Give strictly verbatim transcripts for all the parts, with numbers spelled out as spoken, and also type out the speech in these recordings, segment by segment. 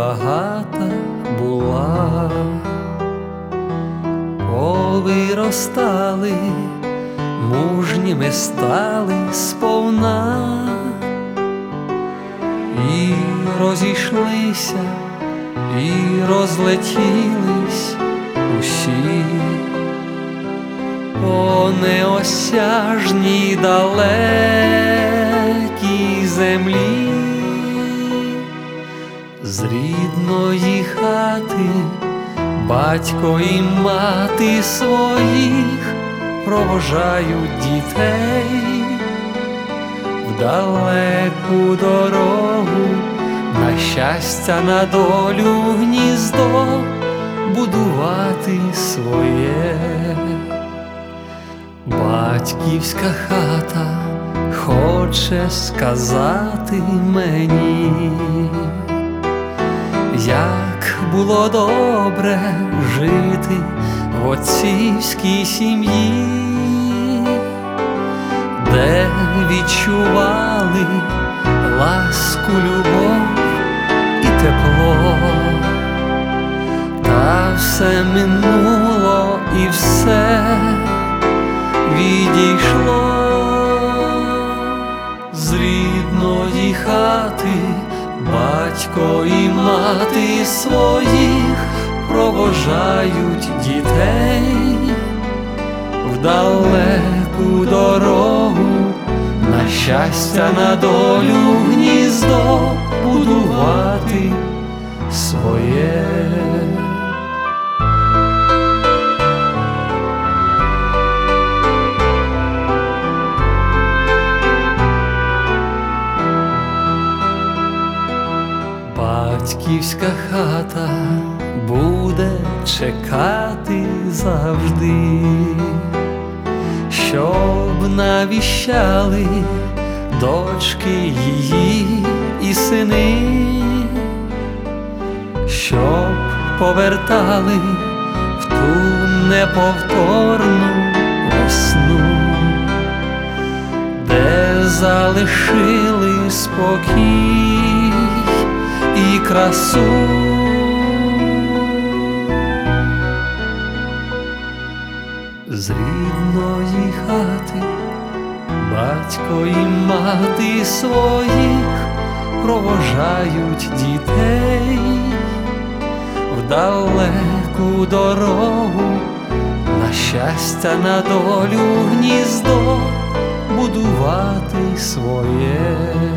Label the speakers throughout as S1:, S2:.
S1: багата була, повиростали, мужніми стали сповна, і розійшлися, і розлетілись усі по неосяжній далекій землі. З рідної хати батько і мати своїх провожають дітей в далеку дорогу, на щастя, на долю гніздо будувати своє. Батьківська хата хоче сказати мені, як було добре жити в отцівській сім'ї, де відчували ласку, любов і тепло. Та все минуло і все відійшло. З рідної хати батько і мати своїх провожають дітей в далеку дорогу, на щастя, на долю гніздо будувати своє. Батьківська хата буде чекати завжди, щоб навіщали дочки її і сини, щоб повертали в ту неповторну весну, де залишили спокій і красу. З рідної хати батько і мати своїх провожають дітей в далеку дорогу, на щастя, на долю гніздо будувати своє.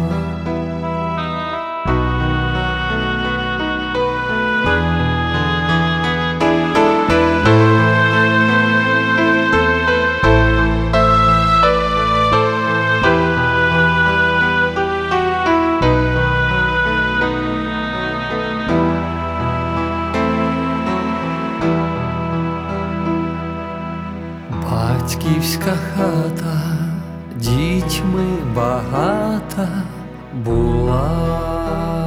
S1: Батьківська хата дітьми багата була.